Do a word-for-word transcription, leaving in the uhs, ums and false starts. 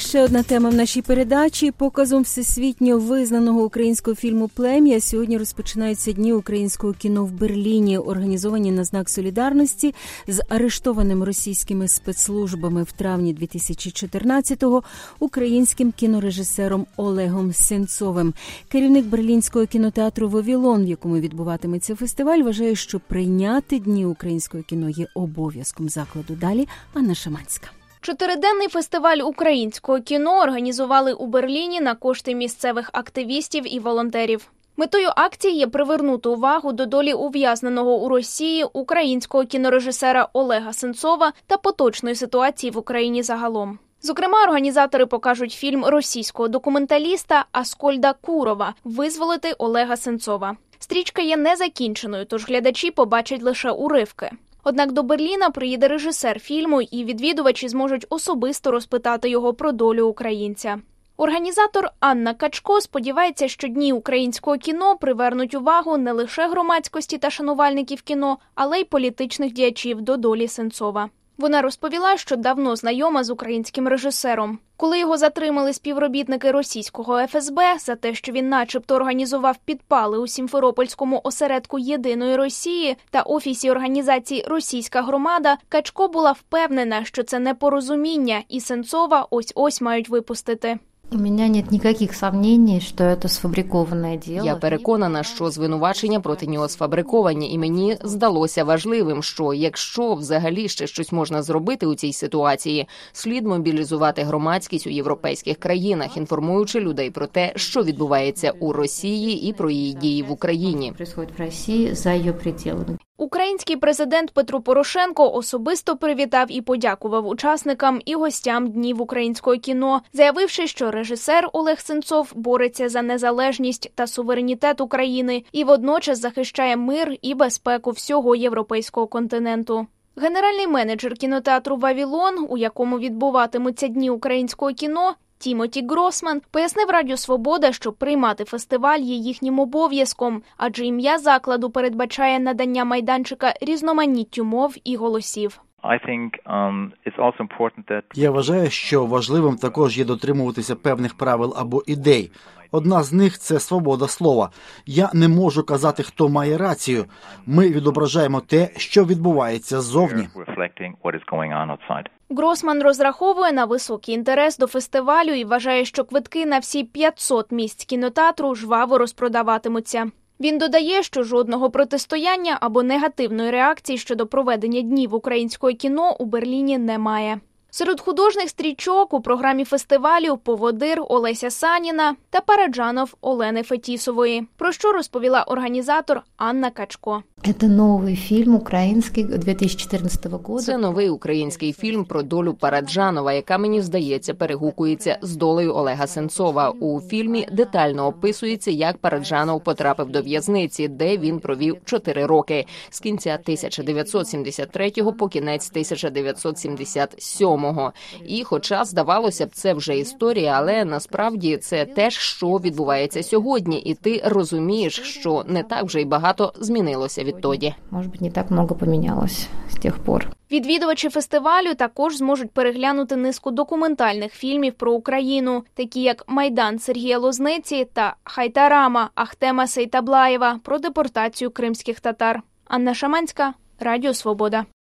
ще одна тема в нашій передачі. Показом всесвітньо визнаного українського фільму «Плем'я» сьогодні розпочинаються Дні українського кіно в Берліні, організовані на знак солідарності з арештованим російськими спецслужбами в травні дві тисячі чотирнадцятого українським кінорежисером Олегом Сенцовим. Керівник берлінського кінотеатру «Вавилон», в якому відбуватиметься фестиваль, вважає, що прийняти Дні українського кіно є обов'язком закладу. Далі Анна Шаманська. Чотириденний фестиваль українського кіно організували у Берліні на кошти місцевих активістів і волонтерів. Метою акції є привернути увагу до долі ув'язненого у Росії українського кінорежисера Олега Сенцова та поточної ситуації в Україні загалом. Зокрема, організатори покажуть фільм російського документаліста Аскольда Курова «Визволити Олега Сенцова». Стрічка є незакінченою, тож глядачі побачать лише уривки. Однак до Берліна приїде режисер фільму, і відвідувачі зможуть особисто розпитати його про долю українця. Організатор Анна Качко сподівається, що Дні українського кіно привернуть увагу не лише громадськості та шанувальників кіно, але й політичних діячів до долі Сенцова. Вона розповіла, що давно знайома з українським режисером. Коли його затримали співробітники російського еф ес бе за те, що він начебто організував підпали у Сімферопольському осередку «Єдиної Росії» та офісі організації «Російська громада», Качко була впевнена, що це непорозуміння, і Сенцова ось-ось мають випустити. У мене нет ніяких сумнівів, що це сфабриковане діло. Я переконана, що звинувачення проти нього сфабриковані, і мені здалося важливим, що якщо взагалі ще щось можна зробити у цій ситуації, слід мобілізувати громадськість у європейських країнах, інформуючи людей про те, що відбувається у Росії і про її дії в Україні. В Росії за її пределами. Український президент Петро Порошенко особисто привітав і подякував учасникам і гостям Днів українського кіно, заявивши, що режисер Олег Сенцов бореться за незалежність та суверенітет України і водночас захищає мир і безпеку всього європейського континенту. Генеральний менеджер кінотеатру «Вавилон», у якому відбуватимуться Дні українського кіно, Тімоті Гросман, пояснив Радіо Свобода, що приймати фестиваль є їхнім обов'язком, адже ім'я закладу передбачає надання майданчика різноманіттю мов і голосів. Я вважаю, що важливим також є дотримуватися певних правил або ідей. Одна з них – це свобода слова. Я не можу казати, хто має рацію. Ми відображаємо те, що відбувається ззовні. Гросман розраховує на високий інтерес до фестивалю і вважає, що квитки на всі п'ятсот місць кінотеатру жваво розпродаватимуться. Він додає, що жодного протистояння або негативної реакції щодо проведення Днів українського кіно у Берліні немає. Серед художніх стрічок у програмі фестивалю «Поводир» Олеся Саніна та «Параджанов» Олени Фетісової, про що розповіла організатор Анна Качко. Це новий фільм український дві тисячі чотирнадцятого року. Це новий український фільм про долю Параджанова, яка, мені здається, перегукується з долею Олега Сенцова. У фільмі детально описується, як Параджанов потрапив до в'язниці, де він провів чотири роки, з кінця тисяча дев'ятсот сімдесят третього по кінець тисяча дев'ятсот сімдесят сьомого. І хоча, здавалося б, це вже історія, але насправді це теж, що відбувається сьогодні. І ти розумієш, що не так вже й багато змінилося відтоді. Може бути, не так багато помінялося з тих пор. Відвідувачі фестивалю також зможуть переглянути низку документальних фільмів про Україну, такі як «Майдан» Сергія Лозниці та «Хайтарама» Ахтема Сейтаблаєва про депортацію кримських татар. Анна Шаманська, Радіо Свобода.